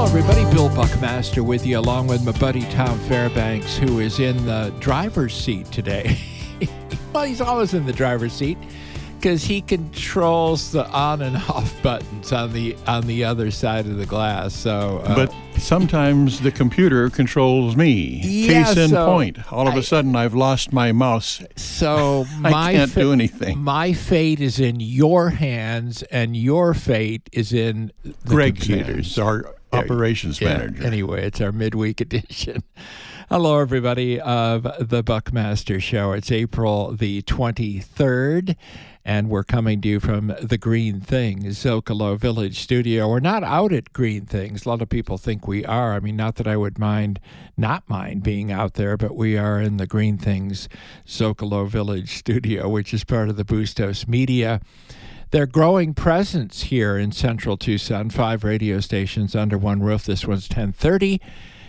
everybody. Bill Buckmaster with you, along with my buddy Tom Fairbanks, who is in the driver's seat today. Well, he's always in the driver's seat because he controls the on and off buttons on the other side of the glass. So, but sometimes the computer controls me. Yeah, Case in point. All of a sudden, I've lost my mouse. So I can't do anything. My fate is in your hands, and your fate is in the Greg's computers. hands, our operations manager. Anyway, it's our midweek edition. Hello, everybody, of the Buckmaster Show. It's April the 23rd, and we're coming to you from the Green Things Zocalo Village studio. We're not out at Green Things. A lot of people think we are. I mean, not that I would not mind being out there, but we are in the Green Things Zocalo Village studio, which is part of the Bustos Media. Their growing presence here in central Tucson, 5 radio stations under one roof. This one's 1030.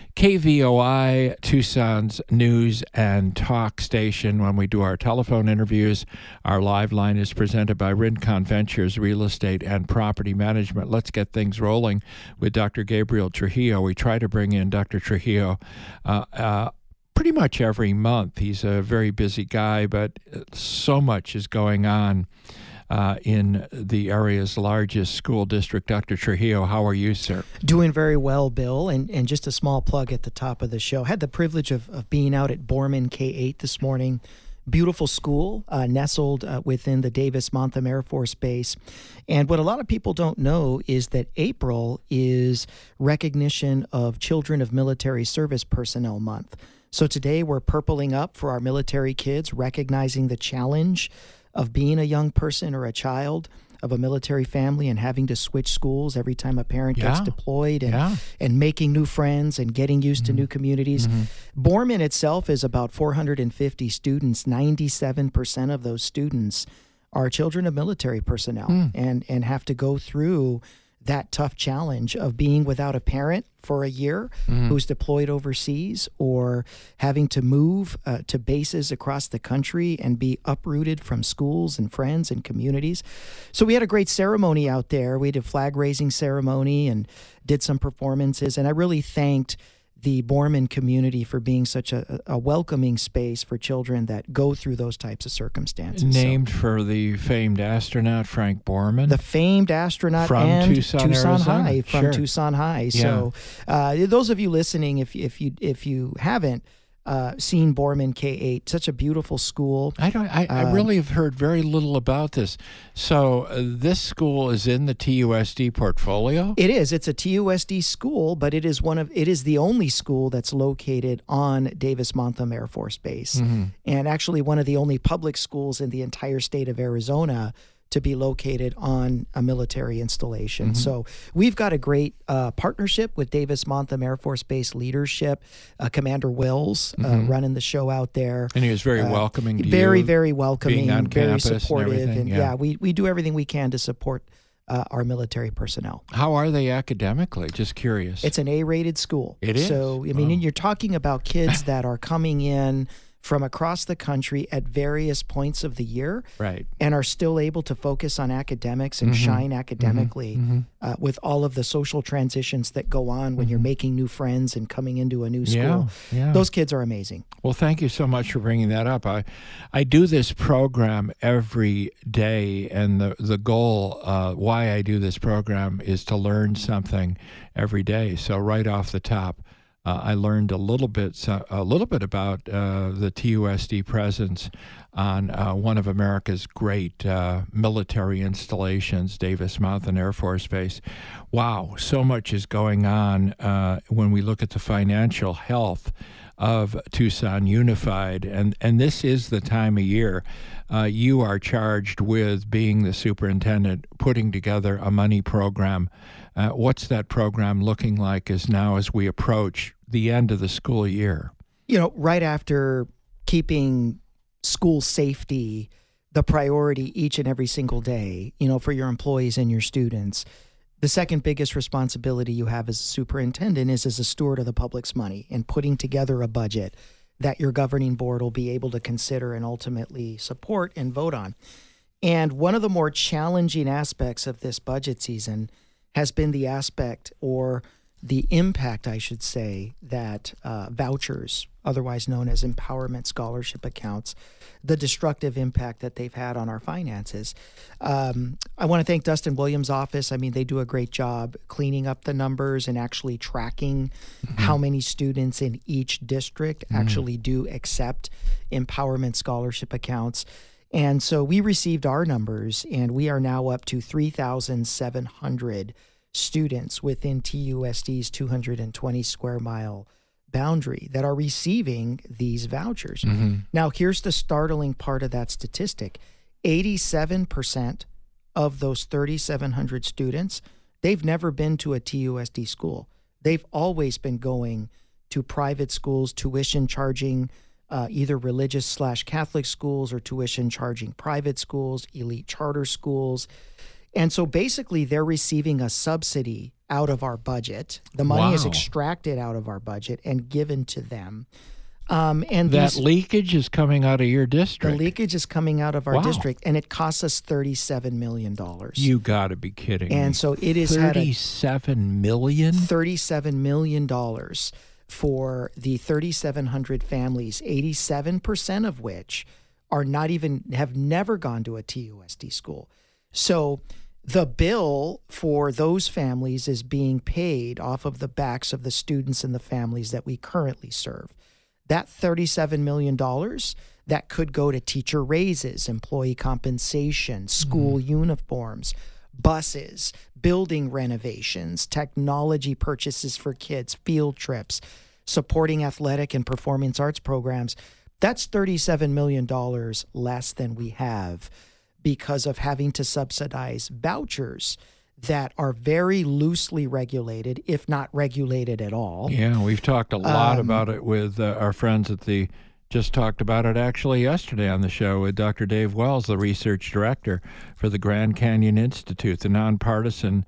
KVOI, Tucson's news and talk station. When we do our telephone interviews, our live line is presented by Rincon Ventures Real Estate and Property Management. Let's get things rolling with Dr. Gabriel Trujillo. We try to bring in Dr. Trujillo pretty much every month. He's a very busy guy, but so much is going on in the area's largest school district. Dr. Trujillo, how are you, sir? Doing very well, Bill. And just a small plug at the top of the show. Had the privilege of being out at Borman K-8 this morning. Beautiful school, nestled within the Davis-Monthan Air Force Base. And what a lot of people don't know is that April is recognition of Children of Military Service Personnel Month. So today we're purpling up for our military kids, recognizing the challenge of being a young person or a child of a military family and having to switch schools every time a parent gets deployed and making new friends and getting used to new communities. Borman itself is about 450 students. 97% of those students are children of military personnel and have to go through that tough challenge of being without a parent for a year who's deployed overseas, or having to move to bases across the country and be uprooted from schools and friends and communities. So we had a great ceremony out there. We did a flag raising ceremony and did some performances, and I really thanked the Borman community for being such a welcoming space for children that go through those types of circumstances. Named for the famed astronaut Frank Borman. The famed astronaut from and Tucson High. From Sure. Tucson High. Yeah. So those of you listening, if you haven't seen Borman K-8, such a beautiful school. I really have heard very little about this. So this school is in the TUSD portfolio? It is. It's a TUSD school, but it is the only school that's located on Davis-Monthan Air Force Base, and actually one of the only public schools in the entire state of Arizona to be located on a military installation. So we've got a great partnership with Davis-Monthan Air Force Base leadership, Commander Wills running the show out there. And he was very welcoming to you. Very, very welcoming, being on very campus supportive. And we do everything we can to support our military personnel. How are they academically? Just curious. It's an A-rated school. It is? So, I mean, you're talking about kids that are coming in from across the country at various points of the year, right, and are still able to focus on academics and shine academically with all of the social transitions that go on when you're making new friends and coming into a new school. Those kids are amazing. Well, thank you so much for bringing that up. I do this program every day, and the goal, why I do this program, is to learn something every day. So right off the top, I learned a little bit about the TUSD presence on one of America's great military installations, Davis-Monthan Air Force Base. Wow, so much is going on when we look at the financial health of Tucson Unified, and this is the time of year you are charged with being the superintendent, putting together a money program. What's that program looking like as we approach the end of the school year? Right after keeping school safety the priority each and every single day, for your employees and your students, the second biggest responsibility you have as a superintendent is as a steward of the public's money and putting together a budget that your governing board will be able to consider and ultimately support and vote on. And one of the more challenging aspects of this budget season has been the aspect or the impact, I should say, that vouchers, otherwise known as empowerment scholarship accounts, the destructive impact that they've had on our finances. I want to thank Dustin Williams' office. I mean, they do a great job cleaning up the numbers and actually tracking how many students in each district actually do accept empowerment scholarship accounts. And so we received our numbers, and we are now up to 3,700 students within TUSD's 220 square mile boundary that are receiving these vouchers. Now, here's the startling part of that statistic. 87% of those 3,700 students, they've never been to a TUSD school. They've always been going to private schools, tuition charging, either religious/Catholic schools or tuition charging private schools, elite charter schools. And so basically they're receiving a subsidy out of our budget. The money is extracted out of our budget and given to them. And that leakage is coming out of your district. The leakage is coming out of our district, and it costs us $37 million. You got to be kidding me. And so it is $37 million? $37 million for the 3,700 families, 87% of which are have never gone to a TUSD school. So the bill for those families is being paid off of the backs of the students and the families that we currently serve. That $37 million, that could go to teacher raises, employee compensation, school uniforms, buses, building renovations, technology purchases for kids, field trips, supporting athletic and performance arts programs. That's $37 million less than we have because of having to subsidize vouchers that are very loosely regulated, if not regulated at all. Yeah, we've talked a lot about it with our friends at just talked about it actually yesterday on the show with Dr. Dave Wells, the research director for the Grand Canyon Institute, the nonpartisan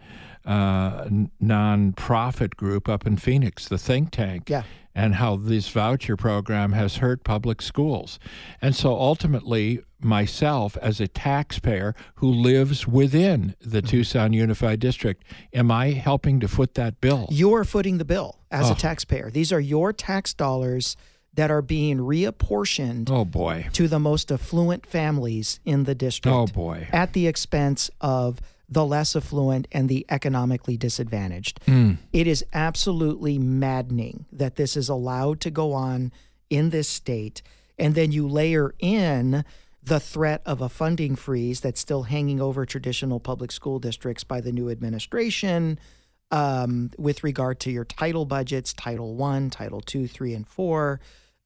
nonprofit group up in Phoenix, the think tank. Yeah. And how this voucher program has hurt public schools. And so ultimately, myself as a taxpayer who lives within the Tucson Unified District, am I helping to foot that bill? You're footing the bill as a taxpayer. These are your tax dollars that are being reapportioned to the most affluent families in the district at the expense of the less affluent and the economically disadvantaged. It is absolutely maddening that this is allowed to go on in this state. And then you layer in the threat of a funding freeze that's still hanging over traditional public school districts by the new administration with regard to your title budgets, Title I, Title II, III, and IV.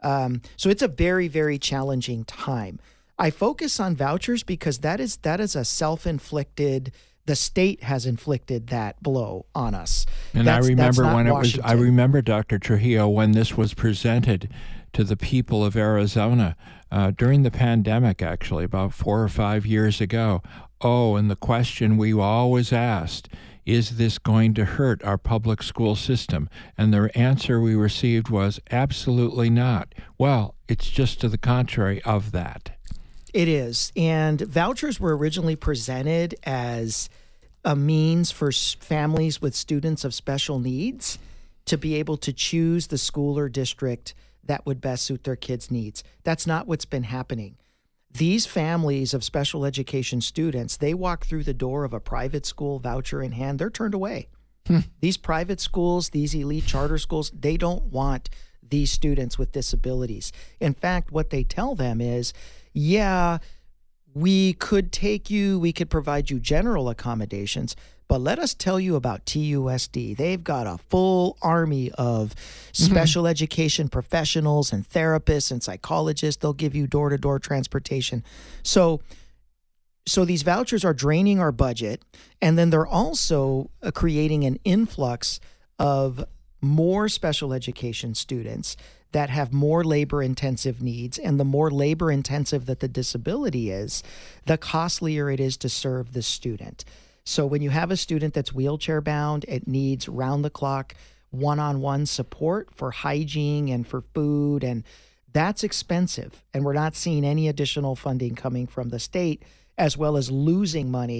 So it's a very, very challenging time. I focus on vouchers because that is a self-inflicted. The state has inflicted that blow on us. And I remember I remember, Dr. Trujillo, when this was presented to the people of Arizona during the pandemic, actually, about 4 or 5 years ago. And the question we always asked, is this going to hurt our public school system? And the answer we received was absolutely not. Well, it's just to the contrary of that. It is. And vouchers were originally presented as a means for families with students of special needs to be able to choose the school or district that would best suit their kids' needs. That's not what's been happening. These families of special education students, they walk through the door of a private school, voucher in hand, they're turned away. These private schools, these elite charter schools, they don't want these students with disabilities. In fact, what they tell them is, yeah, we could take you, we could provide you general accommodations, but let us tell you about TUSD. They've got a full army of special education professionals and therapists and psychologists. They'll give you door-to-door transportation. So these vouchers are draining our budget, and then they're also creating an influx of more special education students that have more labor-intensive needs, and the more labor-intensive that the disability is, the costlier it is to serve the student. So when you have a student that's wheelchair-bound, it needs round-the-clock, one-on-one support for hygiene and for food, and that's expensive. And we're not seeing any additional funding coming from the state, as well as losing money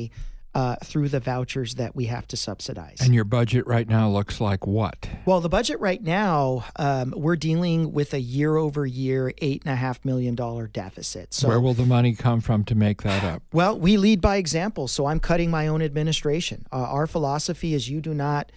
through the vouchers that we have to subsidize. And your budget right now looks like what? Well, the budget right now, we're dealing with a year-over-year $8.5 million deficit. So, where will the money come from to make that up? Well, we lead by example, so I'm cutting my own administration. Our philosophy is you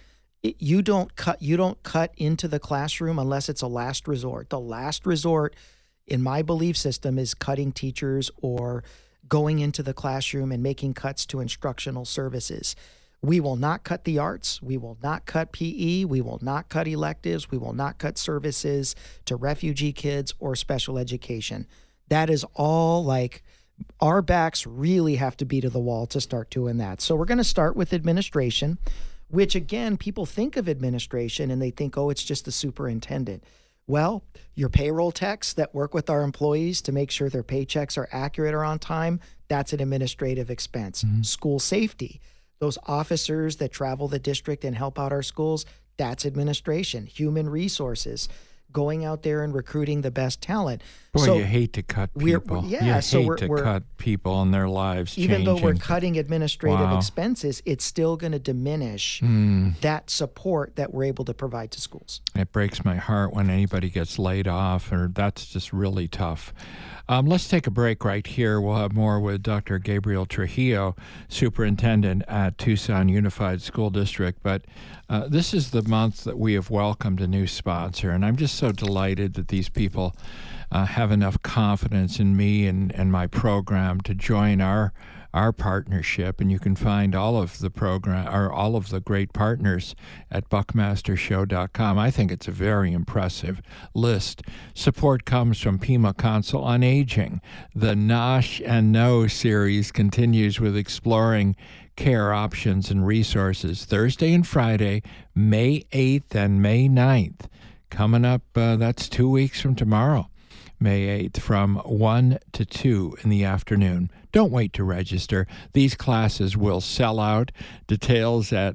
don't cut into the classroom unless it's a last resort. The last resort, in my belief system, is cutting teachers or going into the classroom and making cuts to instructional services. We will not cut the arts. We will not cut PE. We will not cut electives. We will not cut services to refugee kids or special education. That is all our backs really have to be to the wall to start doing that. So we're going to start with administration, which again, people think of administration and they think, oh, it's just the superintendent. Well, your payroll techs that work with our employees to make sure their paychecks are accurate or on time, that's an administrative expense. Mm-hmm. School safety, those officers that travel the district and help out our schools, that's administration. Human resources, going out there and recruiting the best talent. Boy, so you hate to cut people. You hate to cut people and their lives even changing. Though we're cutting administrative expenses, it's still going to diminish that support that we're able to provide to schools. It breaks my heart when anybody gets laid off, or that's just really tough. Let's take a break right here. We'll have more with Dr. Gabriel Trujillo, superintendent at Tucson Unified School District. But this is the month that we have welcomed a new sponsor, and I'm just so delighted that these people have enough confidence in me and my program to join our partnership. And you can find all of the program or all of the great partners at buckmastershow.com. I think it's a very impressive list. Support comes from Pima Council on Aging. The Nosh and No series continues with exploring care options and resources. Thursday and Friday, May 8th and May 9th. Coming up, that's 2 weeks from tomorrow. May 8th from 1 to 2 in the afternoon. Don't wait to register. These classes will sell out. Details at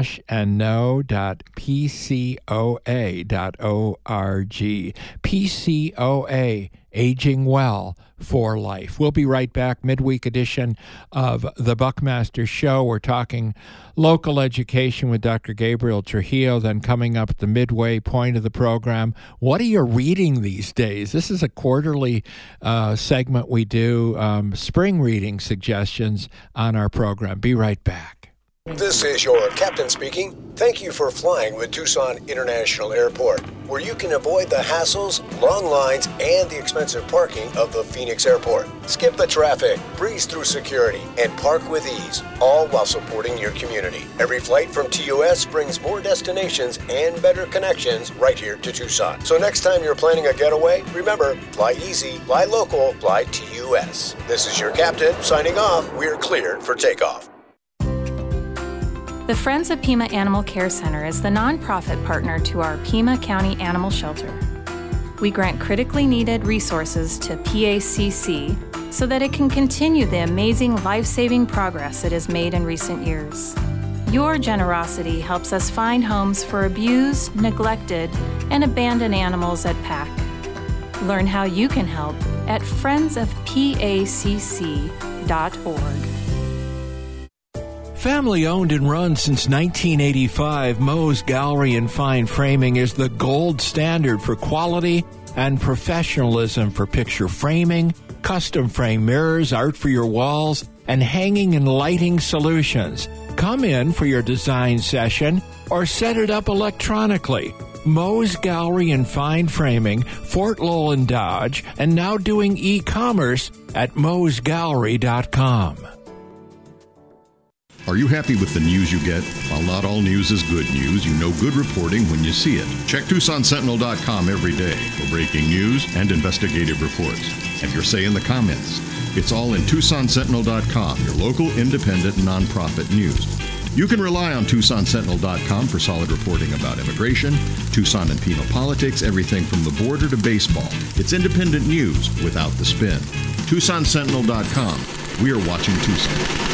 noshandno.pcoa.org. PCOA, Aging Well for Life. We'll be right back. Midweek edition of the Buckmaster Show. We're talking local education with Dr. Gabriel Trujillo. Then coming up at the midway point of the program, what are you reading these days? This is a quarterly segment we do, spring reading suggestions on our program. Be right back. This is your captain speaking. Thank you for flying with Tucson International Airport, where you can avoid the hassles, long lines, and the expensive parking of the Phoenix Airport. Skip the traffic, breeze through security, and park with ease, all while supporting your community. Every flight from TUS brings more destinations and better connections right here to Tucson. So next time you're planning a getaway, remember, fly easy, fly local, fly TUS. This is your captain signing off. We're cleared for takeoff. The Friends of Pima Animal Care Center is the nonprofit partner to our Pima County Animal Shelter. We grant critically needed resources to PACC so that it can continue the amazing life-saving progress it has made in recent years. Your generosity helps us find homes for abused, neglected, and abandoned animals at PAC. Learn how you can help at friendsofpacc.org. Family owned and run since 1985, Moe's Gallery and Fine Framing is the gold standard for quality and professionalism for picture framing, custom frame mirrors, art for your walls, and hanging and lighting solutions. Come in for your design session or set it up electronically. Moe's Gallery and Fine Framing, Fort Lowell and Dodge, and now doing e-commerce at moesgallery.com. Are you happy with the news you get? While not all news is good news, you know good reporting when you see it. Check TucsonSentinel.com every day for breaking news and investigative reports. Have your say in the comments. It's all in TucsonSentinel.com, your local independent nonprofit news. You can rely on TucsonSentinel.com for solid reporting about immigration, Tucson and Pima politics, everything from the border to baseball. It's independent news without the spin. TucsonSentinel.com. We are watching Tucson.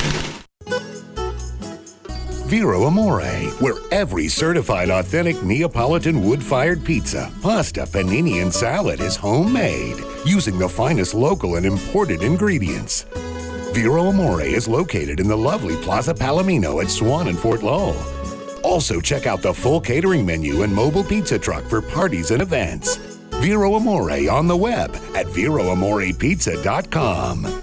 Vero Amore, where every certified authentic Neapolitan wood-fired pizza, pasta, panini, and salad is homemade, using the finest local and imported ingredients. Vero Amore is located in the lovely Plaza Palomino at Swan and Fort Lowell. Also, check out the full catering menu and mobile pizza truck for parties and events. Vero Amore on the web at VeroAmorePizza.com.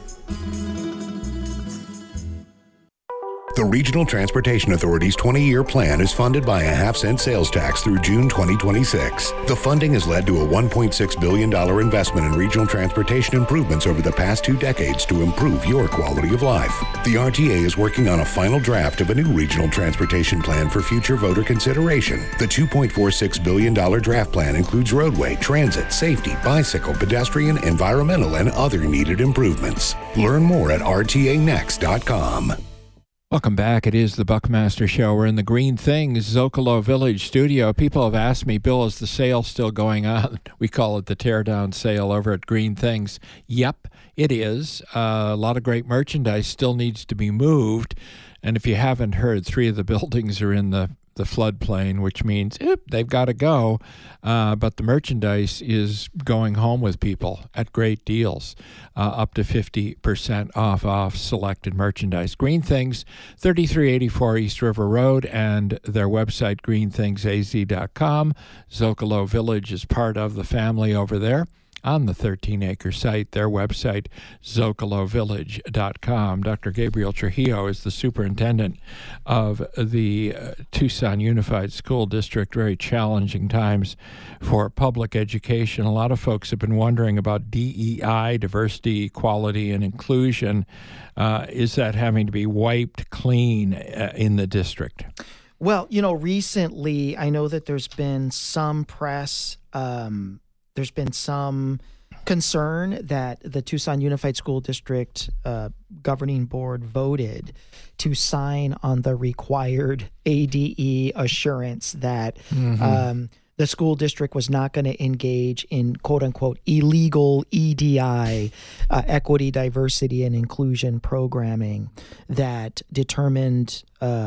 The Regional Transportation Authority's 20-year plan is funded by a half-cent sales tax through June 2026. The funding has led to a $1.6 billion investment in regional transportation improvements over the past 2 decades to improve your quality of life. The RTA is working on a final draft of a new regional transportation plan for future voter consideration. The $2.46 billion draft plan includes roadway, transit, safety, bicycle, pedestrian, environmental, and other needed improvements. Learn more at rtanext.com. Welcome back. It is the Buckmaster Show. We're in the Green Things Zocalo Village studio. People have asked me, Bill, is the sale still going on? We call it the teardown sale over at Green Things. Yep, it is. A lot of great merchandise still needs to be moved. And if you haven't heard, 3 of the buildings are in the floodplain, which means they've got to go. But the merchandise is going home with people at great deals, up to 50% off selected merchandise. Green Things, 3384 East River Road, and their website, greenthingsaz.com. Zocalo Village is part of the family over there on the 13-acre site. Their website, zocalovillage.com. Dr. Gabriel Trujillo is the superintendent of the Tucson Unified School District. Very challenging times for public education. A lot of folks have been wondering about DEI, diversity, equality, and inclusion. Is that having to be wiped clean in the district? Well, recently I know that there's been some press there's been some concern that the Tucson Unified School District governing board voted to sign on the required ADE assurance that the school district was not going to engage in quote-unquote illegal EDI, equity, diversity, and inclusion programming that determined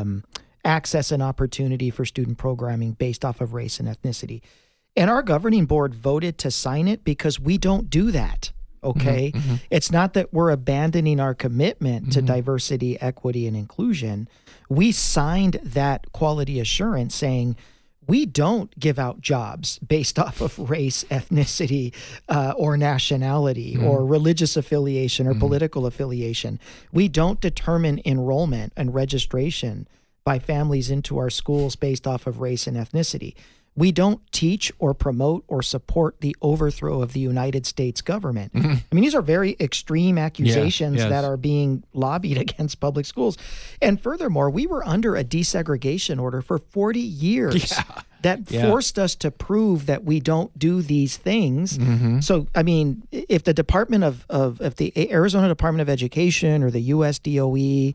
access and opportunity for student programming based off of race and ethnicity. And our governing board voted to sign it because we don't do that, okay? It's not that we're abandoning our commitment to diversity, equity, and inclusion. We signed that quality assurance saying we don't give out jobs based off of race, ethnicity, or nationality, or religious affiliation or political affiliation. We don't determine enrollment and registration by families into our schools based off of race and ethnicity. We don't teach or promote or support the overthrow of the United States government. I mean, these are very extreme accusations that are being lobbied against public schools. And furthermore, we were under a desegregation order for 40 years that forced us to prove that we don't do these things. So, I mean, if the Department if the Arizona Department of Education or the US DOE,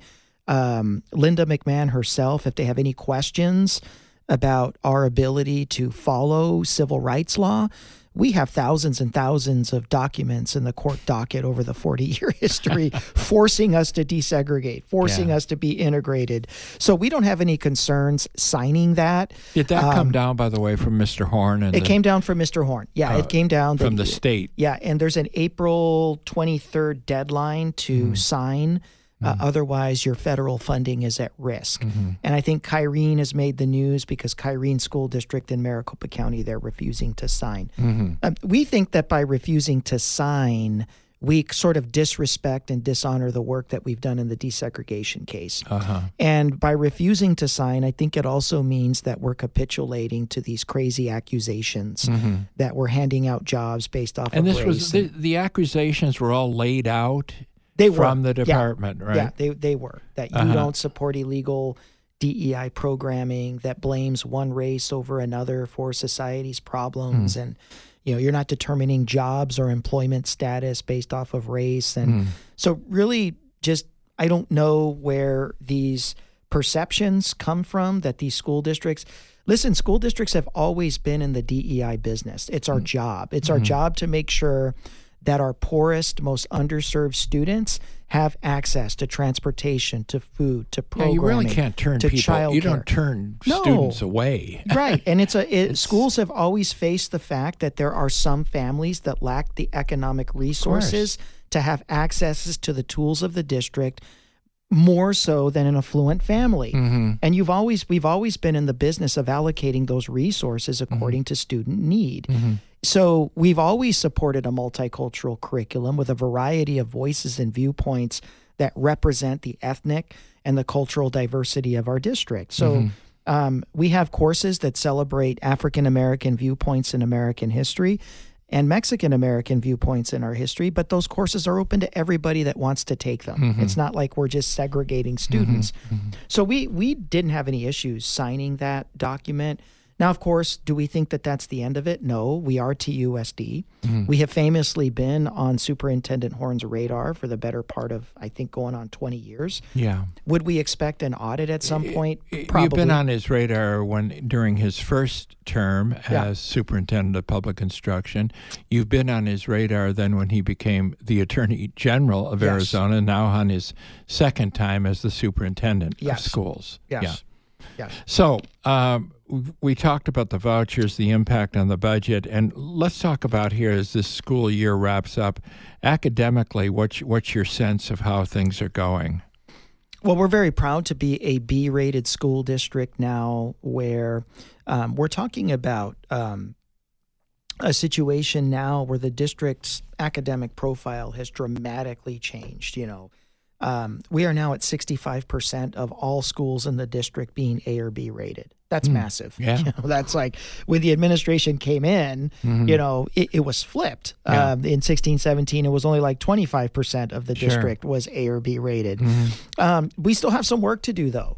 Linda McMahon herself, if they have any questions about our ability to follow civil rights law, we have thousands and thousands of documents in the court docket over the 40-year history forcing us to desegregate, forcing us to be integrated. So we don't have any concerns signing that. Did that come down, by the way, from Mr. Horn? It came down from Mr. Horn. Yeah, it came down. From the state. Yeah, and there's an April 23rd deadline to sign. Otherwise, your federal funding is at risk. And I think Kyrene has made the news because Kyrene School District in Maricopa County, they're refusing to sign. We think that by refusing to sign, we sort of disrespect and dishonor the work that we've done in the desegregation case. And by refusing to sign, I think it also means that we're capitulating to these crazy accusations that we're handing out jobs based off of race. And this was the accusations were all laid out from the department, right? Yeah, they were. That you don't support illegal DEI programming that blames one race over another for society's problems. And, you're not determining jobs or employment status based off of race. And so really just, I don't know where these perceptions come from that these school districts... Listen, school districts have always been in the DEI business. It's our job. It's our job to make sure that our poorest, most underserved students have access to transportation, to food, to programming, you really can't turn to people. childcare. You don't turn students away. Right. And schools have always faced the fact that there are some families that lack the economic resources to have access to the tools of the district, more so than an affluent family. Mm-hmm. And we've always been in the business of allocating those resources according to student need. Mm-hmm. So we've always supported a multicultural curriculum with a variety of voices and viewpoints that represent the ethnic and the cultural diversity of our district. So we have courses that celebrate African American viewpoints in American history and Mexican American viewpoints in our history, but those courses are open to everybody that wants to take them. It's not like we're just segregating students. So we didn't have any issues signing that document. Now, of course, do we think that that's the end of it? No, we are TUSD. We have famously been on Superintendent Horn's radar for the better part of, I think, going on 20 years. Yeah. Would we expect an audit at some point? Probably. You've been on his radar during his first term as Superintendent of Public Instruction. You've been on his radar then when he became the Attorney General of Arizona, now on his second time as the Superintendent of Schools. Yes. So we talked about the vouchers, the impact on the budget, and let's talk about here as this school year wraps up. Academically, what's your sense of how things are going? Well, we're very proud to be a B-rated school district now where we're talking about a situation now where the district's academic profile has dramatically changed, we are now at 65% of all schools in the district being A or B rated. That's massive. Yeah. That's like when the administration came in, it was flipped. Yeah. In 16-17, it was only like 25% of the district was A or B rated. We still have some work to do, though.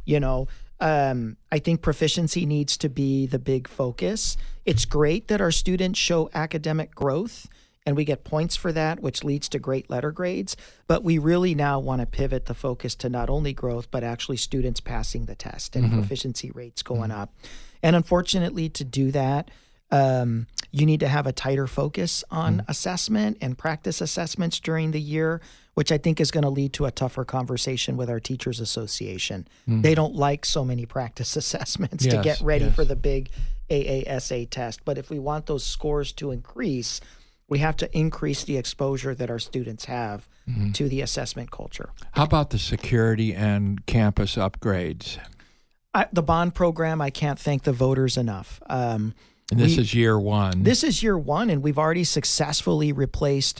I think proficiency needs to be the big focus. It's great that our students show academic growth, and we get points for that, which leads to great letter grades. But we really now want to pivot the focus to not only growth, but actually students passing the test and proficiency rates going up. And unfortunately, to do that, you need to have a tighter focus on assessment and practice assessments during the year, which I think is going to lead to a tougher conversation with our Teachers Association. They don't like so many practice assessments to get ready for the big AASA test. But if we want those scores to increase, we have to increase the exposure that our students have to the assessment culture. How about the security and campus upgrades? The bond program, I can't thank the voters enough. And this is year one. This is year one, and we've already successfully replaced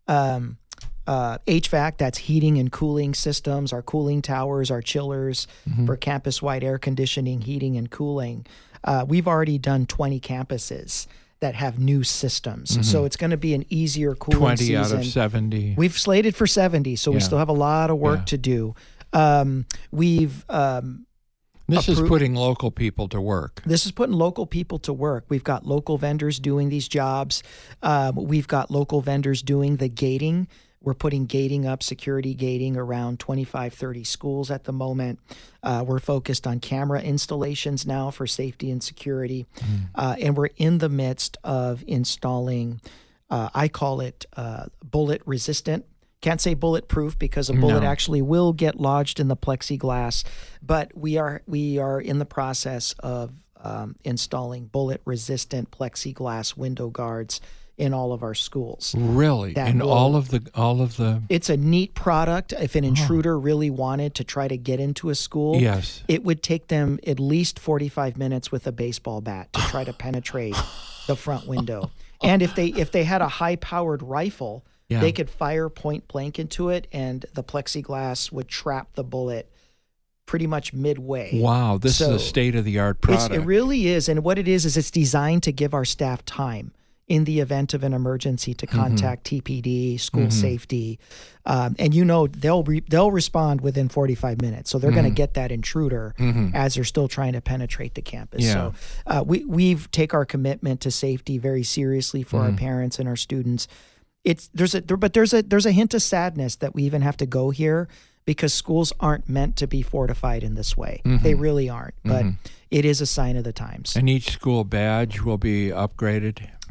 HVAC, that's heating and cooling systems, our cooling towers, our chillers for campus-wide air conditioning, heating, and cooling. We've already done 20 campuses that have new systems. So it's going to be an easier cooling 20 season. out of 70. We've slated for 70, so we still have a lot of work to do. This is putting local people to work. This is putting local people to work. We've got local vendors doing these jobs. We've got local vendors doing the gating. We're putting gating up, security gating around 25, 30 schools at the moment. We're focused on camera installations now for safety and security. And we're in the midst of installing, I call it bullet resistant. Can't say bulletproof because a bullet actually will get lodged in the plexiglass, but we are in the process of installing bullet resistant plexiglass window guards in all of our schools. Really? In all of the It's a neat product. If an intruder really wanted to try to get into a school, it would take them at least 45 minutes with a baseball bat to try to penetrate the front window. And if they had a high-powered rifle, they could fire point blank into it, and the plexiglass would trap the bullet pretty much midway. Wow, this is a state-of-the-art product. It really is, and what it is it's designed to give our staff time in the event of an emergency to contact TPD, school safety, and they'll respond within 45 minutes. So they're going to get that intruder as they're still trying to penetrate the campus. Yeah. So we've take our commitment to safety very seriously for our parents and our students. There's a hint of sadness that we even have to go here because schools aren't meant to be fortified in this way. They really aren't. But it is a sign of the times. And each school badge will be upgraded?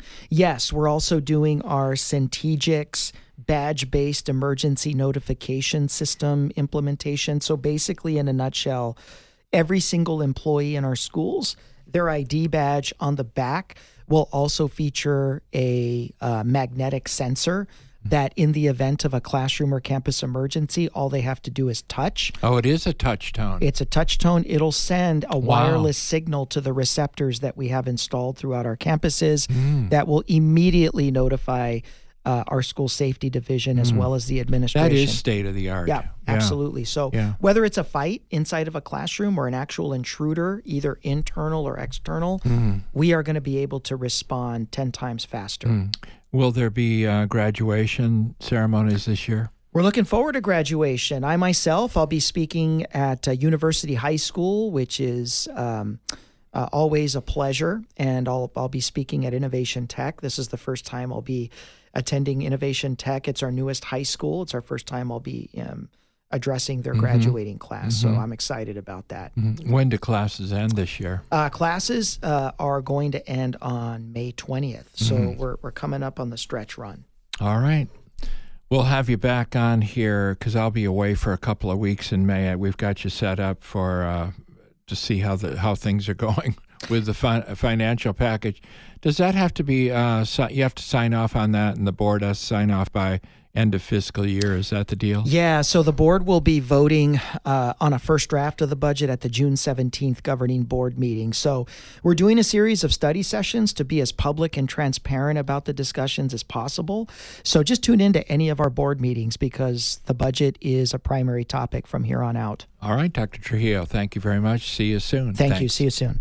Yes, we're also doing our Centegix badge-based emergency notification system implementation. So basically, in a nutshell, every single employee in our schools, their ID badge on the back will also feature a magnetic sensor that in the event of a classroom or campus emergency, all they have to do is touch. Oh, it is a touch tone. It's a touch tone. It'll send a wireless signal to the receptors that we have installed throughout our campuses that will immediately notify our school safety division as well as the administration. That is state of the art. Yeah, absolutely. So whether it's a fight inside of a classroom or an actual intruder, either internal or external, we are going to be able to respond 10 times faster. Will there be graduation ceremonies this year? We're looking forward to graduation. I myself, I'll be speaking at University High School, which is always a pleasure, and I'll be speaking at Innovation Tech. This is the first time I'll be attending Innovation Tech. It's our newest high school. It's our first time I'll be addressing their graduating class. So I'm excited about that. When do classes end this year? Classes are going to end on May 20th. So we're coming up on the stretch run. All right. We'll have you back on here because I'll be away for a couple of weeks in May. We've got you set up for to see how things are going with the financial package. Does that have to be, you have to sign off on that and the board has to sign off by end of fiscal year? Is that the deal? Yeah, so the board will be voting on a first draft of the budget at the June 17th governing board meeting. So we're doing a series of study sessions to be as public and transparent about the discussions as possible. So just tune into any of our board meetings because the budget is a primary topic from here on out. All right, Dr. Trujillo, thank you very much. See you soon. Thank you. See you soon.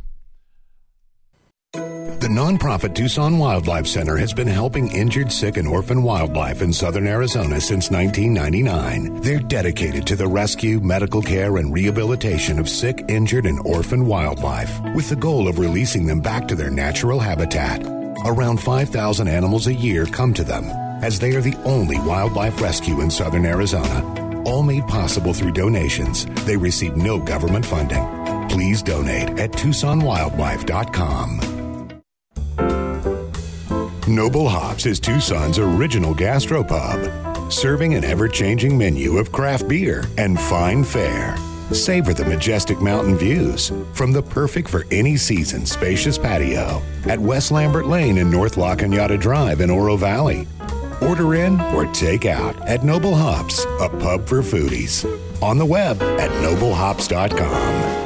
The nonprofit Tucson Wildlife Center has been helping injured, sick, and orphan wildlife in southern Arizona since 1999. They're dedicated to the rescue, medical care, and rehabilitation of sick, injured, and orphan wildlife, with the goal of releasing them back to their natural habitat. Around 5,000 animals a year come to them, as they are the only wildlife rescue in southern Arizona. All made possible through donations. They receive no government funding. Please donate at TucsonWildlife.com. Noble Hops is Tucson's original gastropub, serving an ever-changing menu of craft beer and fine fare. Savor the majestic mountain views from the perfect for any season spacious patio at West Lambert Lane and North La Cañada Drive in Oro Valley. Order in or take out at Noble Hops, a pub for foodies. On the web at noblehops.com.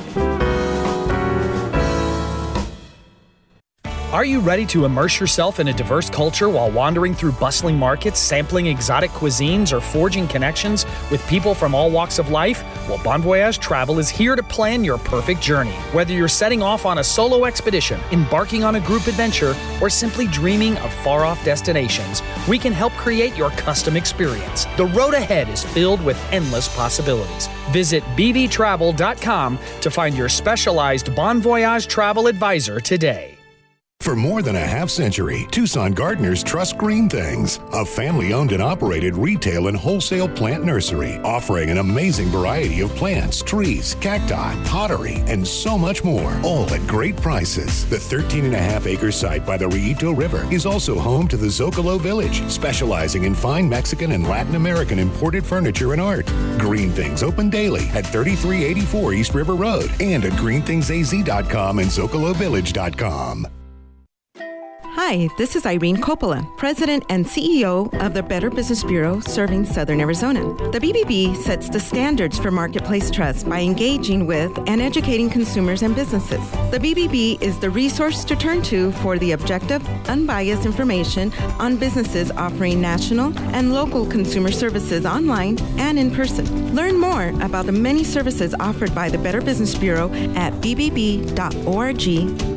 Are you ready to immerse yourself in a diverse culture while wandering through bustling markets, sampling exotic cuisines, or forging connections with people from all walks of life? Well, Bon Voyage Travel is here to plan your perfect journey. Whether you're setting off on a solo expedition, embarking on a group adventure, or simply dreaming of far-off destinations, we can help create your custom experience. The road ahead is filled with endless possibilities. Visit bbtravel.com to find your specialized Bon Voyage travel advisor today. For more than a half century, Tucson gardeners trust Green Things, a family-owned and operated retail and wholesale plant nursery, offering an amazing variety of plants, trees, cacti, pottery, and so much more, all at great prices. The 13.5-acre site by the Rillito River is also home to the Zocalo Village, specializing in fine Mexican and Latin American imported furniture and art. Green Things open daily at 3384 East River Road and at greenthingsaz.com and zocalovillage.com. Hi, this is Irene Coppola, President and CEO of the Better Business Bureau serving Southern Arizona. The BBB sets the standards for marketplace trust by engaging with and educating consumers and businesses. The BBB is the resource to turn to for the objective, unbiased information on businesses offering national and local consumer services online and in person. Learn more about the many services offered by the Better Business Bureau at bbb.org.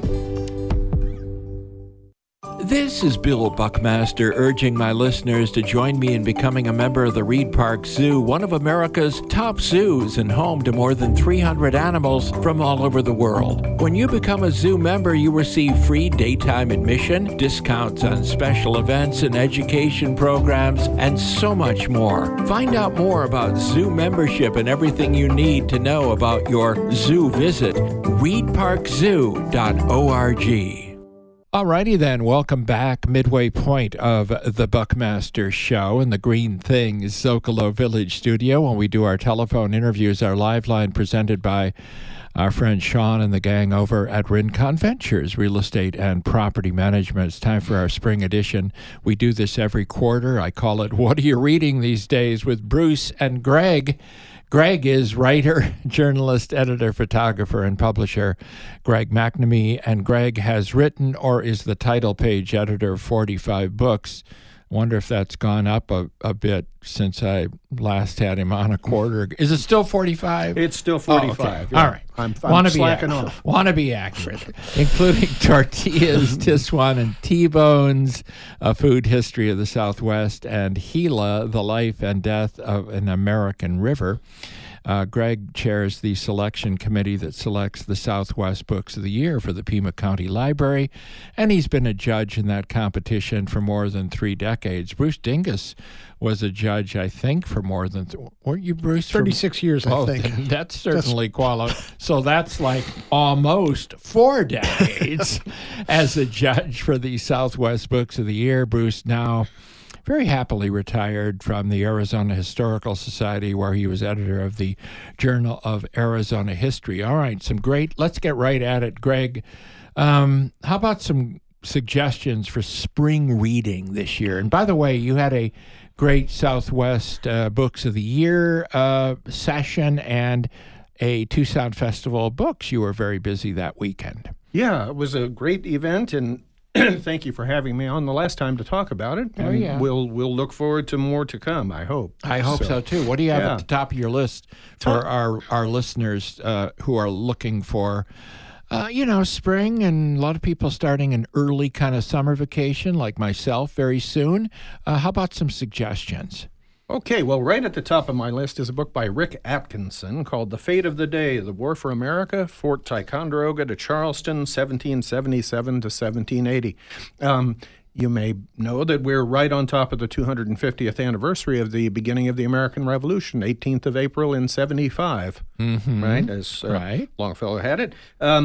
This is Bill Buckmaster urging my listeners to join me in becoming a member of the Reed Park Zoo, one of America's top zoos and home to more than 300 animals from all over the world. When you become a zoo member, you receive free daytime admission, discounts on special events and education programs, and so much more. Find out more about zoo membership and everything you need to know about your zoo visit. reedparkzoo.org. Alrighty then, welcome back. Midway point of the Buckmaster Show in the Green Things Zocalo Village studio when we do our telephone interviews, our live line presented by our friend Sean and the gang over at Rincon Ventures, Real Estate and Property Management. It's time for our spring edition. We do this every quarter. I call it What Are You Reading These Days with Bruce and Greg. Greg is writer, journalist, editor, photographer, and publisher Greg McNamee, and Greg has written or is the title page editor of 45 books. Wonder if that's gone up a bit since I last had him on a quarter. Is it still 45? It's still 45. Oh, okay. Yeah. All right. I'm slacking off. Want to be accurate, including Tortillas, Tiswan, and T-Bones, A Food History of the Southwest, and Gila, The Life and Death of an American River. Greg chairs the selection committee that selects the Southwest Books of the Year for the Pima County Library, and he's been a judge in that competition for more than 3 decades. Bruce Dingus was a judge, I think, for more than... weren't you, Bruce? 36 years, I think. That's certainly qualified. So that's like almost 4 decades as a judge for the Southwest Books of the Year. Bruce now very happily retired from the Arizona Historical Society, where he was editor of the Journal of Arizona History. All right, let's get right at it. Greg, how about some suggestions for spring reading this year? And by the way, you had a great Southwest Books of the Year session and a Tucson Festival of Books. You were very busy that weekend. Yeah, it was a great event, and thank you for having me on the last time to talk about it. And yeah. We'll look forward to more to come, I hope. I hope so too. What do you have at the top of your list for our listeners who are looking for, spring, and a lot of people starting an early kind of summer vacation like myself very soon? How about some suggestions? Okay, well, right at the top of my list is a book by Rick Atkinson called The Fate of the Day, The War for America, Fort Ticonderoga to Charleston, 1777 to 1780. You may know that we're right on top of the 250th anniversary of the beginning of the American Revolution, 18th of April in 75, right, as Longfellow had it.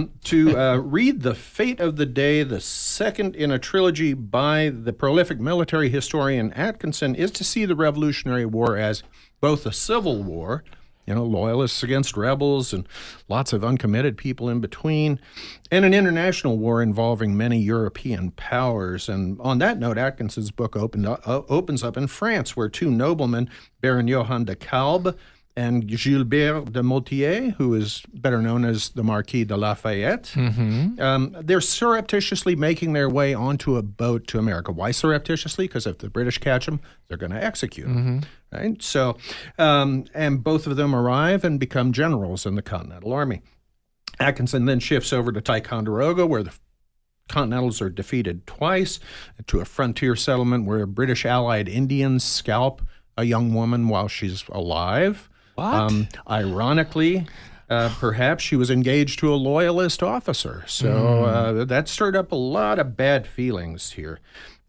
To read The Fate of the Day, the second in a trilogy by the prolific military historian Atkinson, is to see the Revolutionary War as both a civil war, loyalists against rebels and lots of uncommitted people in between, and an international war involving many European powers. And on that note, Atkinson's book opens up in France, where 2 noblemen, Baron Johann de Kalb and Gilbert de Motier, who is better known as the Marquis de Lafayette, they're surreptitiously making their way onto a boat to America. Why surreptitiously? Because if the British catch them, they're going to execute them. Right? So, and both of them arrive and become generals in the Continental Army. Atkinson then shifts over to Ticonderoga, where the Continentals are defeated twice, to a frontier settlement where British allied Indians scalp a young woman while she's alive. What? Ironically, perhaps she was engaged to a loyalist officer. So that stirred up a lot of bad feelings here.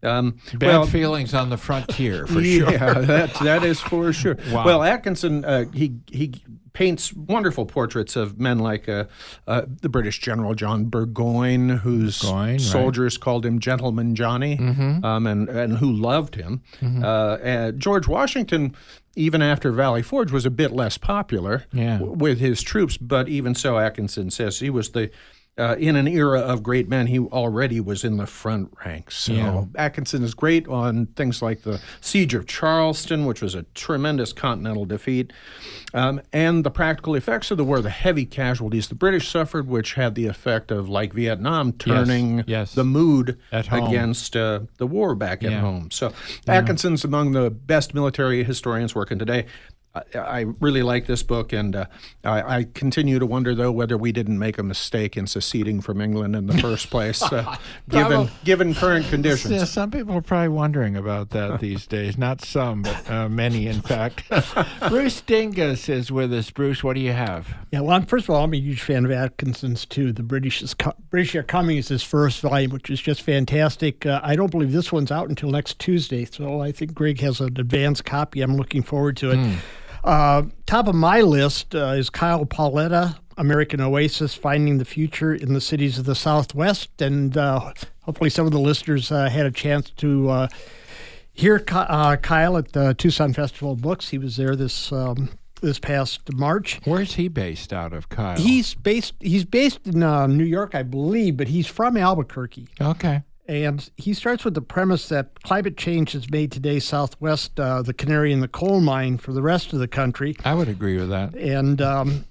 Bad feelings on the frontier, for sure. Yeah, that is for sure. Wow. Well, Atkinson, he paints wonderful portraits of men like the British General John Burgoyne, whose soldiers called him Gentleman Johnny, and who loved him. George Washington, even after Valley Forge, was a bit less popular with his troops, but even so, Atkinson says he was in an era of great men, he already was in the front ranks. So Atkinson is great on things like the Siege of Charleston, which was a tremendous Continental defeat, and the practical effects of the war, the heavy casualties the British suffered, which had the effect of, like Vietnam, turning the mood against the war back at home. So Atkinson's among the best military historians working today. I really like this book, and I continue to wonder, though, whether we didn't make a mistake in seceding from England in the first place, given current conditions. Yeah, some people are probably wondering about that these days. Not some, but many, in fact. Bruce Dingus is with us. Bruce, what do you have? Yeah, well, first of all, I'm a huge fan of Atkinson's, too. The British Are Coming is his first volume, which is just fantastic. I don't believe this one's out until next Tuesday, so I think Greg has an advanced copy. I'm looking forward to it. Top of my list is Kyle Paoletta, American Oasis, Finding the Future in the Cities of the Southwest. And hopefully some of the listeners had a chance to hear Kyle at the Tucson Festival of Books. He was there this past March. Where's he based out of, Kyle? He's based in New York, I believe, but he's from Albuquerque. Okay. And he starts with the premise that climate change has made today's Southwest the canary in the coal mine for the rest of the country. I would agree with that. And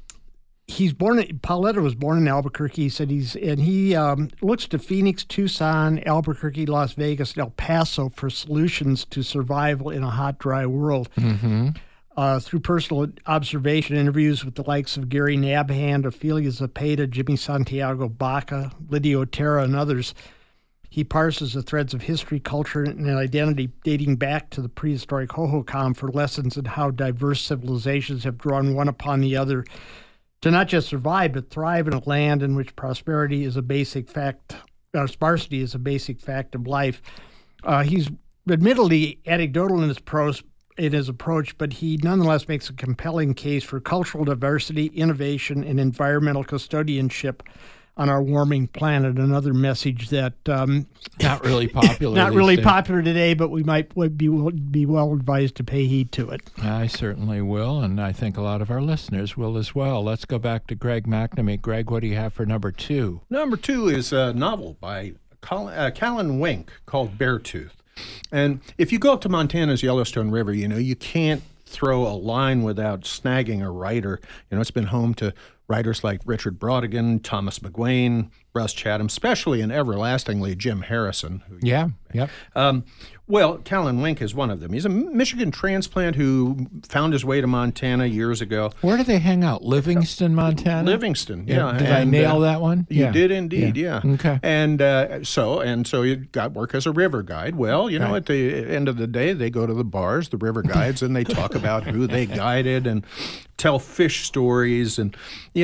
Pauletta was born in Albuquerque. He said he looks to Phoenix, Tucson, Albuquerque, Las Vegas, and El Paso for solutions to survival in a hot, dry world. Mm-hmm. Through personal observation, interviews with the likes of Gary Nabhan, Ophelia Zapata, Jimmy Santiago Baca, Lydia Otero, and others, he parses the threads of history, culture, and identity dating back to the prehistoric Hohokam for lessons in how diverse civilizations have drawn one upon the other to not just survive, but thrive in a land in which prosperity is a basic fact, sparsity is a basic fact of life. He's admittedly anecdotal in his approach, but he nonetheless makes a compelling case for cultural diversity, innovation, and environmental custodianship on our warming planet. Another message that not really popular. Not really popular today, but we might be well advised to pay heed to it. I certainly will, and I think a lot of our listeners will as well. Let's go back to Greg McNamee. Greg, what do you have for number 2? Number 2 is a novel by Callan Wink called Beartooth. And if you go up to Montana's Yellowstone River, you can't throw a line without snagging a writer. It's been home to writers like Richard Brautigan, Thomas McGuane, Russ Chatham, especially and everlastingly Jim Harrison. Yeah, yep. Well, Callan Wink is one of them. He's a Michigan transplant who found his way to Montana years ago. Where do they hang out? Livingston, Montana? Livingston, yeah. Did I nail that one? You did indeed, yeah. Okay. And so you got work as a river guide. Well, at the end of the day, they go to the bars, the river guides, and they talk about who they guided and tell fish stories. And,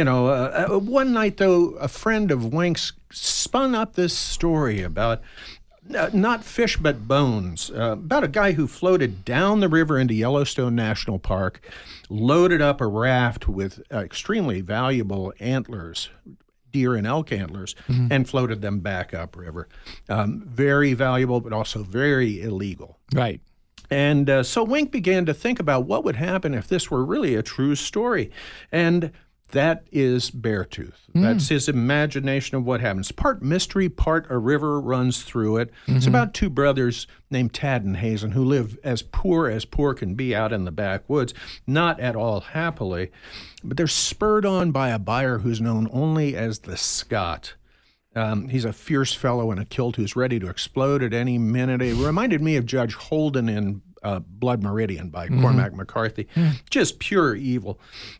one night, though, a friend of Wink's spun up this story about not fish but bones, about a guy who floated down the river into Yellowstone National Park, loaded up a raft with extremely valuable antlers, deer and elk antlers, and floated them back upriver. Very valuable, but also very illegal. Right. And so Wink began to think about what would happen if this were really a true story. And that is Beartooth. That's his imagination of what happens. Part mystery, part a river runs through it. It's about 2 brothers named Tad and Hazen who live as poor can be out in the backwoods, not at all happily. But they're spurred on by a buyer who's known only as the Scot. He's a fierce fellow in a kilt who's ready to explode at any minute. It reminded me of Judge Holden in Blood Meridian by Cormac McCarthy. Just pure evil.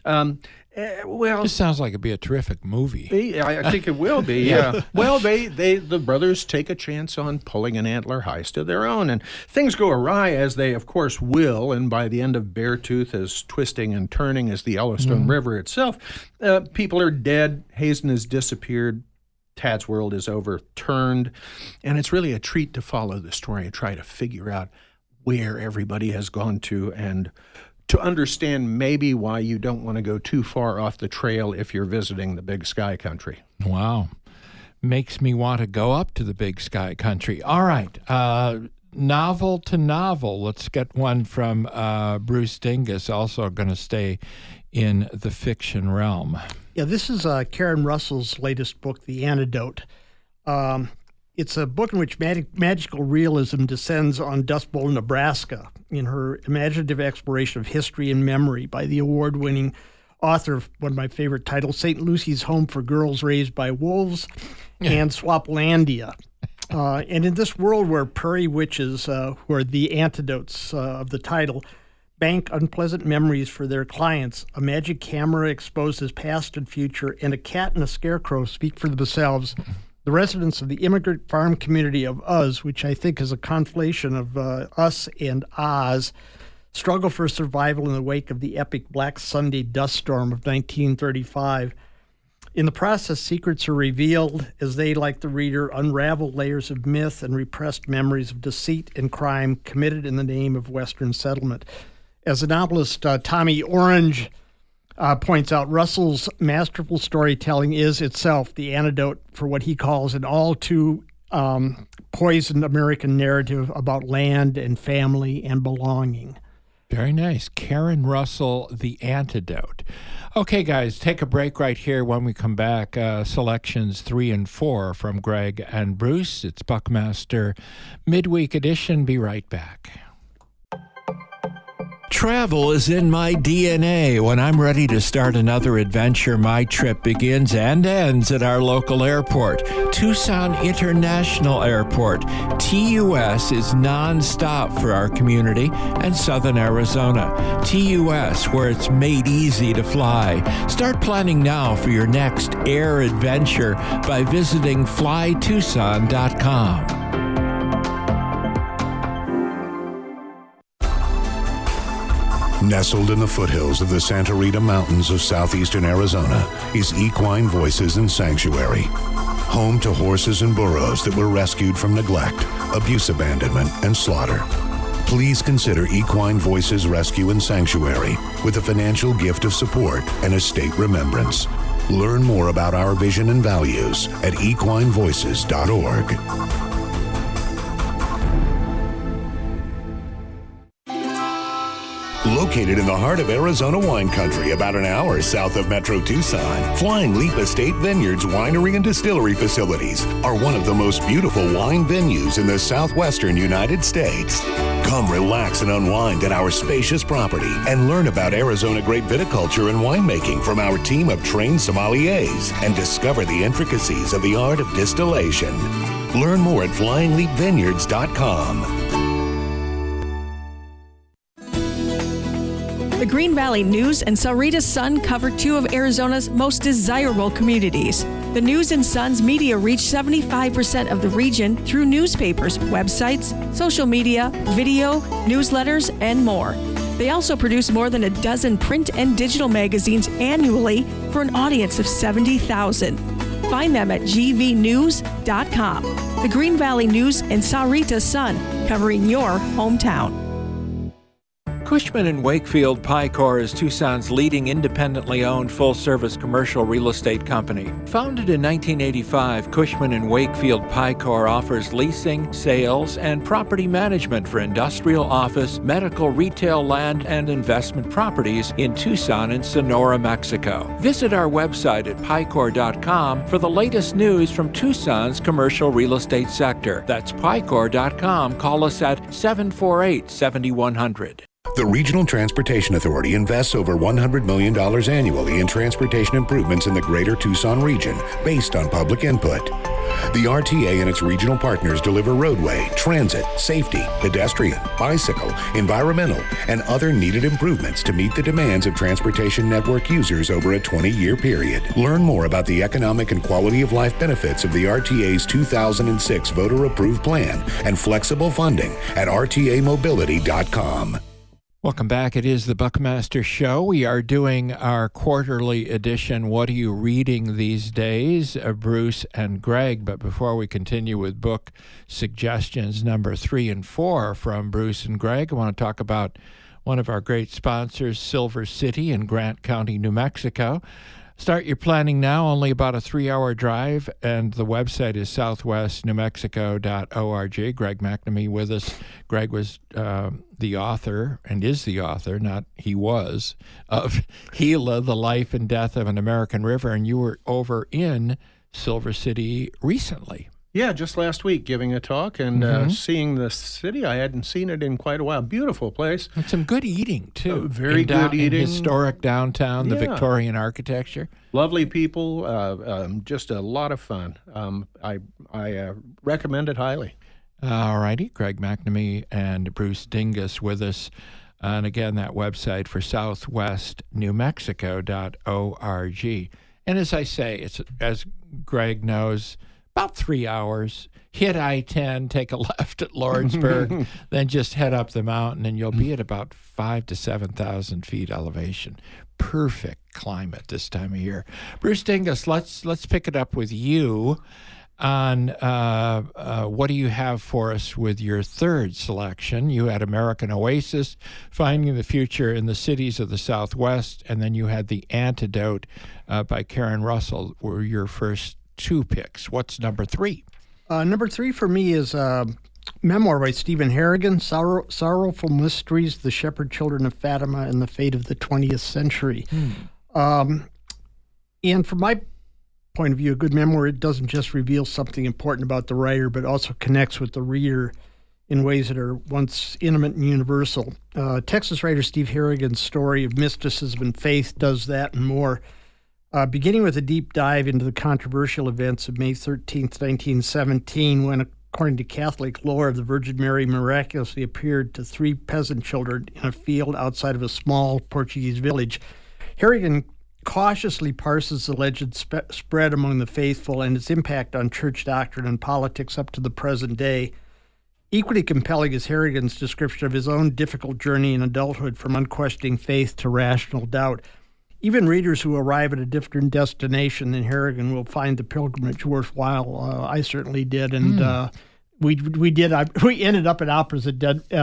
This sounds like it'd be a terrific movie. I think it will be, yeah. Well, the brothers take a chance on pulling an antler heist of their own, and things go awry, as they, of course, will, and by the end of Beartooth, as twisting and turning as the Yellowstone River itself, people are dead, Hazen has disappeared, Tad's world is overturned, and it's really a treat to follow the story and try to figure out where everybody has gone to and to understand maybe why you don't want to go too far off the trail if you're visiting the Big Sky Country. Wow. Makes me want to go up to the Big Sky Country. All right. Novel to novel. Let's get one from Bruce Dingus, also going to stay in the fiction realm. Yeah, this is Karen Russell's latest book, The Antidote. It's a book in which magical realism descends on Dust Bowl, Nebraska, in her imaginative exploration of history and memory by the award-winning author of one of my favorite titles, St. Lucy's Home for Girls Raised by Wolves, and Swaplandia. And in this world where prairie witches, who are the antidotes of the title, bank unpleasant memories for their clients, a magic camera exposes past and future, and a cat and a scarecrow speak for themselves. The residents of the immigrant farm community of Uz, which I think is a conflation of us and Oz, struggle for survival in the wake of the epic Black Sunday dust storm of 1935. In the process, secrets are revealed as they, like the reader, unravel layers of myth and repressed memories of deceit and crime committed in the name of Western settlement. As the novelist Tommy Orange points out, Russell's masterful storytelling is itself the antidote for what he calls an all too poisoned American narrative about land and family and belonging. Very nice. Karen Russell, The Antidote. Okay, guys, take a break right here. When we come back, selections 3 and 4 from Greg and Bruce. It's Buckmaster Midweek Edition. Be right back. Travel is in my DNA. When I'm ready to start another adventure, my trip begins and ends at our local airport, Tucson International Airport. TUS is nonstop for our community and southern Arizona. TUS, where it's made easy to fly. Start planning now for your next air adventure by visiting flytucson.com. Nestled in the foothills of the Santa Rita Mountains of southeastern Arizona is Equine Voices and Sanctuary. Home to horses and burros that were rescued from neglect, abuse, abandonment, and slaughter. Please consider Equine Voices Rescue and Sanctuary with a financial gift of support and a state remembrance. Learn more about our vision and values at equinevoices.org. Located in the heart of Arizona wine country, about an hour south of Metro Tucson, Flying Leap Estate Vineyards winery and distillery facilities are one of the most beautiful wine venues in the southwestern United States. Come relax and unwind at our spacious property and learn about Arizona grape viticulture and winemaking from our team of trained sommeliers and discover the intricacies of the art of distillation. Learn more at flyingleapvineyards.com. The Green Valley News and Sahuarita Sun cover two of Arizona's most desirable communities. The News and Sun's media reach 75% of the region through newspapers, websites, social media, video, newsletters, and more. They also produce more than a dozen print and digital magazines annually for an audience of 70,000. Find them at gvnews.com. The Green Valley News and Sahuarita Sun, covering your hometown. Cushman & Wakefield Picor is Tucson's leading independently owned full-service commercial real estate company. Founded in 1985, Cushman & Wakefield Picor offers leasing, sales, and property management for industrial, office, medical, retail, land, and investment properties in Tucson and Sonora, Mexico. Visit our website at picor.com for the latest news from Tucson's commercial real estate sector. That's picor.com. Call us at 748-7100. The Regional Transportation Authority invests over $100 million annually in transportation improvements in the greater Tucson region based on public input. The RTA and its regional partners deliver roadway, transit, safety, pedestrian, bicycle, environmental, and other needed improvements to meet the demands of transportation network users over a 20-year period. Learn more about the economic and quality of life benefits of the RTA's 2006 voter-approved plan and flexible funding at rtamobility.com. Welcome back. It is the Buckmaster Show. We are doing our quarterly edition, What Are You Reading These Days? Bruce and Greg. But before we continue with book suggestions number 3 and 4 from Bruce and Greg, I want to talk about one of our great sponsors, Silver City in Grant County, New Mexico. Start your planning now, only about a 3-hour drive, and the website is southwestnewmexico.org. Greg McNamee with us. Greg was the author, and is the author, not he was, of Gila, The Life and Death of an American River, and you were over in Silver City recently. Yeah, just last week giving a talk and seeing the city. I hadn't seen it in quite a while. Beautiful place. And some good eating, too. Very good eating. Historic downtown, the Victorian architecture. Lovely people, just a lot of fun. I recommend it highly. All righty. Greg McNamee and Bruce Dingus with us. And again, that website for southwestnewmexico.org. And as I say, it's, as Greg knows, about 3 hours. Hit I-10, take a left at Lordsburg, then just head up the mountain, and you'll be at about 5,000 to 7,000 feet elevation. Perfect climate this time of year. Bruce Dingus, let's pick it up with you on what do you have for us with your third selection? You had American Oasis, Finding the Future in the Cities of the Southwest, and then you had The Antidote by Karen Russell, were your first 2 picks. What's number 3? Number 3 for me is a memoir by Stephen Harrigan, Sorrowful Mysteries, The Shepherd Children of Fatima and the Fate of the 20th Century. And from my point of view, a good memoir, it doesn't just reveal something important about the writer, but also connects with the reader in ways that are once intimate and universal. Texas writer Steve Harrigan's story of mysticism and faith does that and more. Beginning with a deep dive into the controversial events of May 13th, 1917, when, according to Catholic lore, the Virgin Mary miraculously appeared to 3 peasant children in a field outside of a small Portuguese village. Harrigan cautiously parses the legend spread among the faithful and its impact on church doctrine and politics up to the present day. Equally compelling is Harrigan's description of his own difficult journey in adulthood from unquestioning faith to rational doubt. Even readers who arrive at a different destination than Harrigan will find the pilgrimage worthwhile. I certainly did, and we ended up at opposite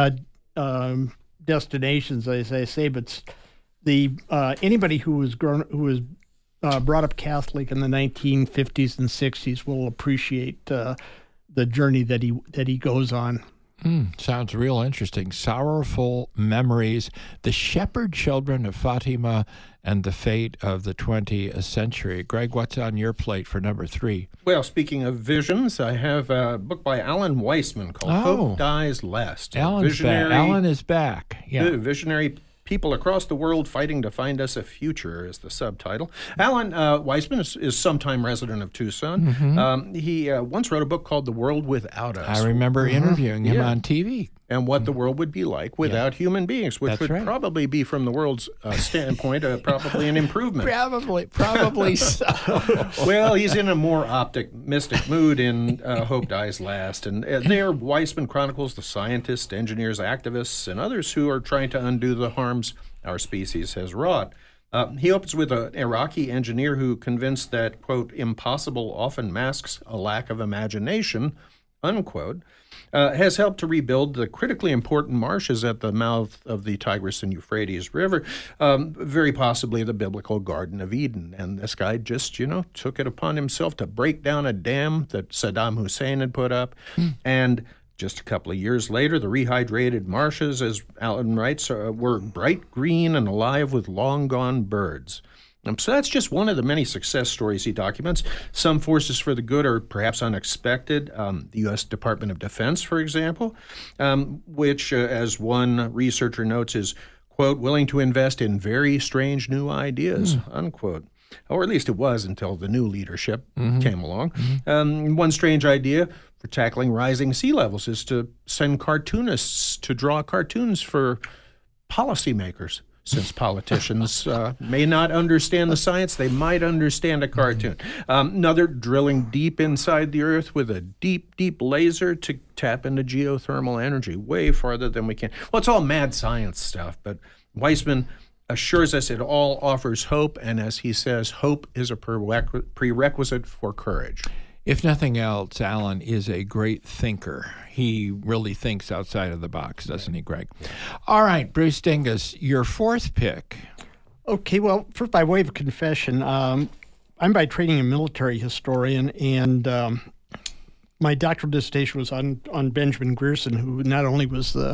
destinations, as I say. But anybody who was brought up Catholic in the 1950s and 60s will appreciate the journey that he goes on. Sounds real interesting. Sorrowful Memories, The Shepherd Children of Fatima and the Fate of the 20th Century. Greg, what's on your plate for number 3? Well, speaking of visions, I have a book by Alan Weissman called Hope Dies Last. Alan is back. Yeah. Visionary People Across the World Fighting to Find Us a Future is the subtitle. Alan Weissman is sometime resident of Tucson. He once wrote a book called The World Without Us. I remember interviewing him on TV. And what the world would be like without human beings, which would probably be, from the world's standpoint, probably an improvement. Probably so. Well, he's in a more optimistic mood in Hope Dies Last. And there, Weissman chronicles the scientists, engineers, activists, and others who are trying to undo the harms our species has wrought. He opens with an Iraqi engineer who convinced that, quote, impossible often masks a lack of imagination, unquote. Has helped to rebuild the critically important marshes at the mouth of the Tigris and Euphrates River, very possibly the biblical Garden of Eden. And this guy just, took it upon himself to break down a dam that Saddam Hussein had put up. And just a couple of years later, the rehydrated marshes, as Alan writes, were bright green and alive with long-gone birds. So that's just one of the many success stories he documents. Some forces for the good are perhaps unexpected. The U.S. Department of Defense, for example, which, as one researcher notes, is, quote, willing to invest in very strange new ideas, unquote. Or at least it was until the new leadership came along. One strange idea for tackling rising sea levels is to send cartoonists to draw cartoons for policymakers. Since politicians may not understand the science, they might understand a cartoon. Another, drilling deep inside the earth with a deep, deep laser to tap into geothermal energy, way farther than we can. Well, it's all mad science stuff, but Weissman assures us it all offers hope, and as he says, hope is a prerequisite for courage. If nothing else, Alan is a great thinker. He really thinks outside of the box, doesn't he, Greg? All right, Bruce Dingus, your 4th pick. Okay, well, first, by way of confession, I'm by training a military historian, and my doctoral dissertation was on Benjamin Grierson, who not only was the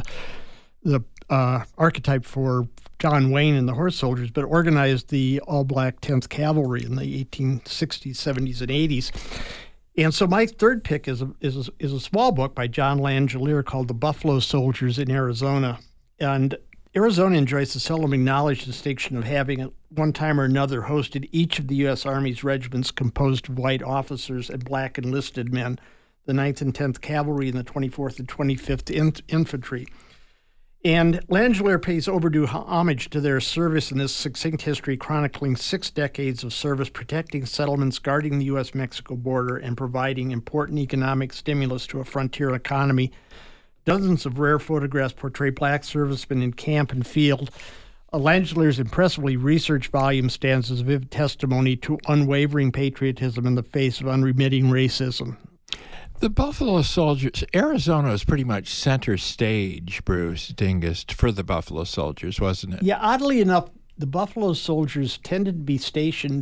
archetype for John Wayne and the Horse Soldiers, but organized the all-black 10th Cavalry in the 1860s, 70s, and 80s. And so my 3rd pick is a small book by John Langelier called The Buffalo Soldiers in Arizona. And Arizona enjoys the seldom acknowledged distinction of having at one time or another hosted each of the U.S. Army's regiments composed of white officers and black enlisted men, the 9th and 10th Cavalry and the 24th and 25th Infantry. And Langelier pays overdue homage to their service in this succinct history, chronicling 6 decades of service protecting settlements, guarding the U.S.-Mexico border, and providing important economic stimulus to a frontier economy. Dozens of rare photographs portray black servicemen in camp and field. Langelier's impressively researched volume stands as vivid testimony to unwavering patriotism in the face of unremitting racism. The Buffalo Soldiers, Arizona was pretty much center stage, Bruce Dingus, for the Buffalo Soldiers, wasn't it? Yeah, oddly enough, the Buffalo Soldiers tended to be stationed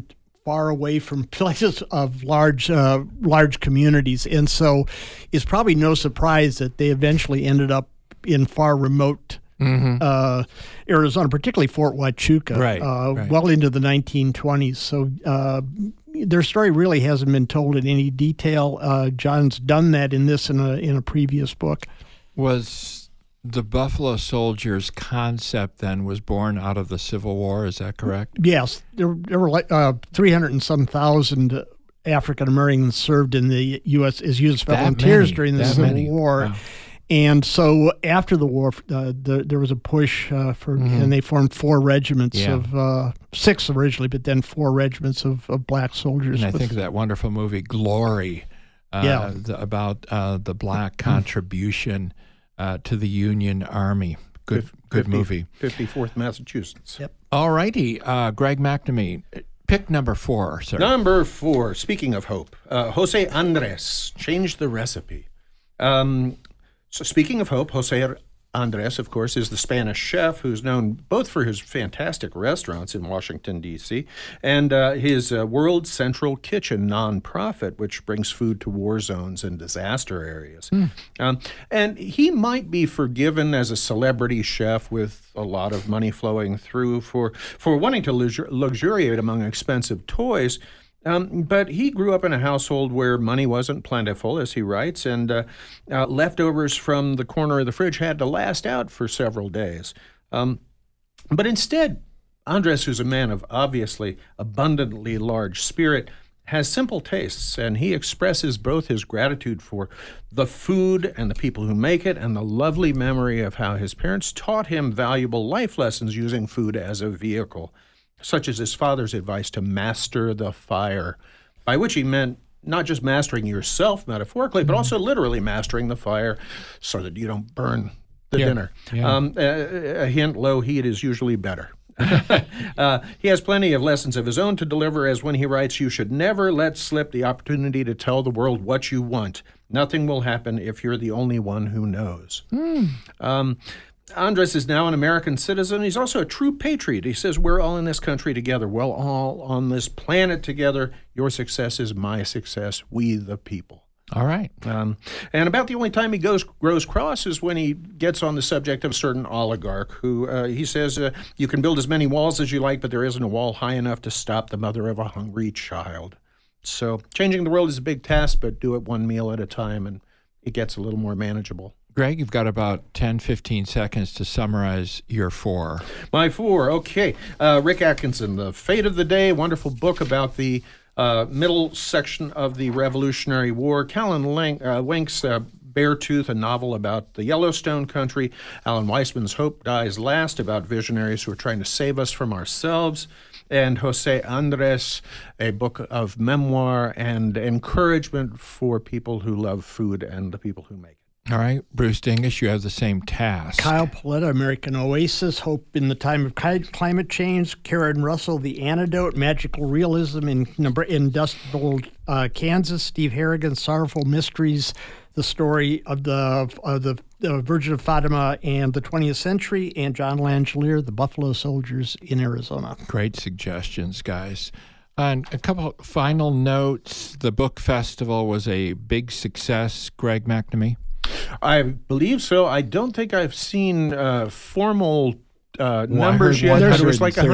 far away from places of large communities. And so it's probably no surprise that they eventually ended up in far remote Arizona, particularly Fort Huachuca, right. well into the 1920s. So their story really hasn't been told in any detail. John's done that in a previous book. Was the Buffalo Soldiers concept then was born out of the Civil War? Is that correct? Yes, there were like 300 and some thousand African Americans served in the U.S. as U.S. volunteers during the Civil War. Wow. And so after the war, there was a push and they formed 4 regiments of 6 originally, but then 4 regiments of black soldiers. And I think of that wonderful movie Glory, about the black contribution to the Union Army. Good movie. 54th Massachusetts. Yep. All righty, Greg McNamee. Pick number 4, sir. Number 4. Speaking of hope, Jose Andres changed the recipe. So speaking of hope, Jose Andres, of course, is the Spanish chef who's known both for his fantastic restaurants in Washington, D.C., and his World Central Kitchen nonprofit, which brings food to war zones and disaster areas. And he might be forgiven as a celebrity chef with a lot of money flowing through for wanting to luxuriate among expensive toys. But he grew up in a household where money wasn't plentiful, as he writes, and leftovers from the corner of the fridge had to last out for several days. But instead, Andres, who's a man of obviously abundantly large spirit, has simple tastes, and he expresses both his gratitude for the food and the people who make it, and the lovely memory of how his parents taught him valuable life lessons using food as a vehicle, such as his father's advice to master the fire, by which he meant not just mastering yourself metaphorically, but also literally mastering the fire so that you don't burn the dinner. Yeah. A hint, low heat is usually better. He has plenty of lessons of his own to deliver, as when he writes, "You should never let slip the opportunity to tell the world what you want. Nothing will happen if you're the only one who knows." Andres is now an American citizen. He's also a true patriot. He says, "We're all in this country together. We're all on this planet together. Your success is my success. We the people." All right. And about the only time he grows cross is when he gets on the subject of a certain oligarch who, he says, you can build as many walls as you like, but there isn't a wall high enough to stop the mother of a hungry child. So changing the world is a big task, but do it one meal at a time, and it gets a little more manageable. Greg, you've got about 10, 15 seconds to summarize your 4. My 4, okay. Rick Atkinson, The Fate of the Day, wonderful book about the middle section of the Revolutionary War. Callan Wink's Beartooth, a novel about the Yellowstone country. Alan Weisman's Hope Dies Last, about visionaries who are trying to save us from ourselves. And Jose Andres, a book of memoir and encouragement for people who love food and the people who make it. All right, Bruce Dingus, you have the same task. Kyle Paletta, American Oasis, Hope in the Time of Climate Change. Karen Russell, The Antidote, Magical Realism in Dust Bowl, Kansas. Steve Harrigan, Sorrowful Mysteries, the story of the Virgin of Fatima and the 20th century. And John Langelier, The Buffalo Soldiers in Arizona. Great suggestions, guys. And a couple final notes. The book festival was a big success, Greg McNamee. I believe so. I don't think I've seen formal numbers yet. There was like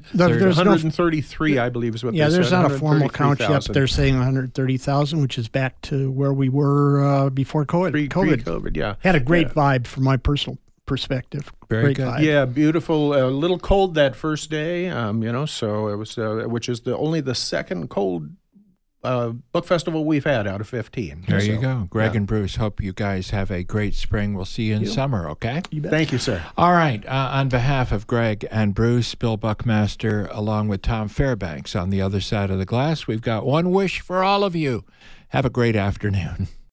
133, I believe is what they said. Yeah, there's not a formal count yet, but they're saying 130,000, which is back to where we were before COVID. Pre-COVID, yeah. Had a great vibe from my personal perspective. Very good. Vibe. Yeah, beautiful. A little cold that first day, so it was, which is only the second cold book festival we've had out of 15. There you go. Greg and Bruce, hope you guys have a great spring. We'll see you in summer, okay? You bet. Thank you, sir. All right. On behalf of Greg and Bruce, Bill Buckmaster, along with Tom Fairbanks on the other side of the glass, we've got one wish for all of you. Have a great afternoon.